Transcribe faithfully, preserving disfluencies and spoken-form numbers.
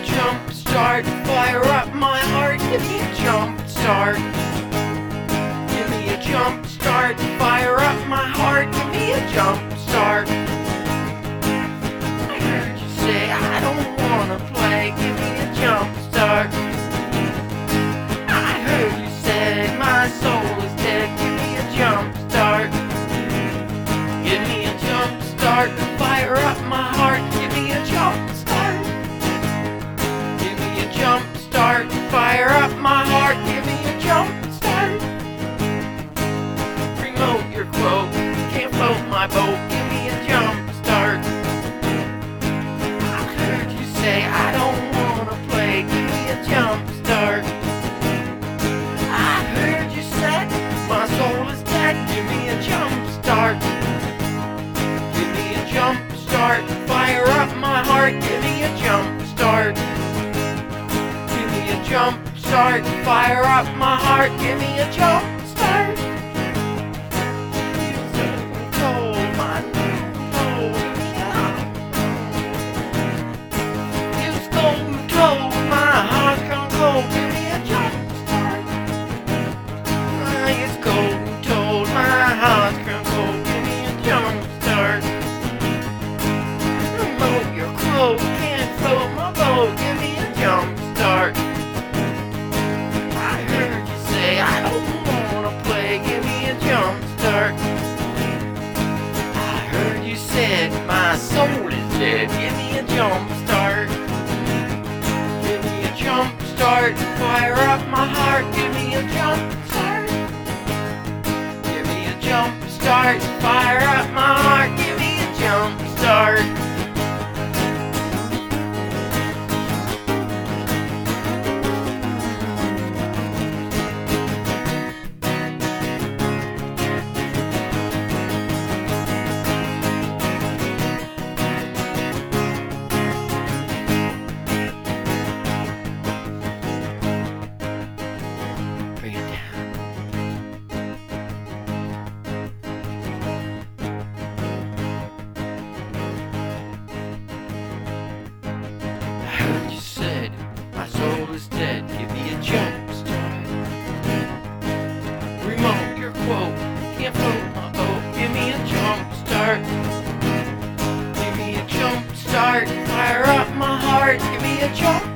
jump start, fire up my heart, give me a jump start. Give me a jump start, fire up my heart, give me a jump start. I heard you say I don't wanna play, give me a jump start. I heard you say my soul is dead, give me a jump start. Give me a jump start, fire up my heart, give me a jump start. Give me a jump start, fire up my heart, give me a jump start. Remote your quote, can't float my boat, give me a jump start. I heard you say I don't wanna play, give me a jump start. I heard you say my soul is dead, give me a jump start. Give me a jump start, fire up my heart, give me a jump start. Give me a jump start, fire up my heart, give me a jump start. Cold, my cold. It's cold and cold, my heart's gone cold, give me a jump start. It's cold and cold, my heart's gone cold, give me a jump start. Remote your quote, can't float my boat, give me a jump start. I heard you say I don't wanna play, give me a jump start. I heard you said my soul is dead, give me a jump start. Give me a jump start, fire up my heart, give me a jump start. Give me a jump start, fire up my heart, give me a jump start. Bring it down. I heard you said my soul is dead, give me a jump start. Remote your quote, can't float my boat, give me a jump start. Give me a jump start, fire up my heart, give me a jump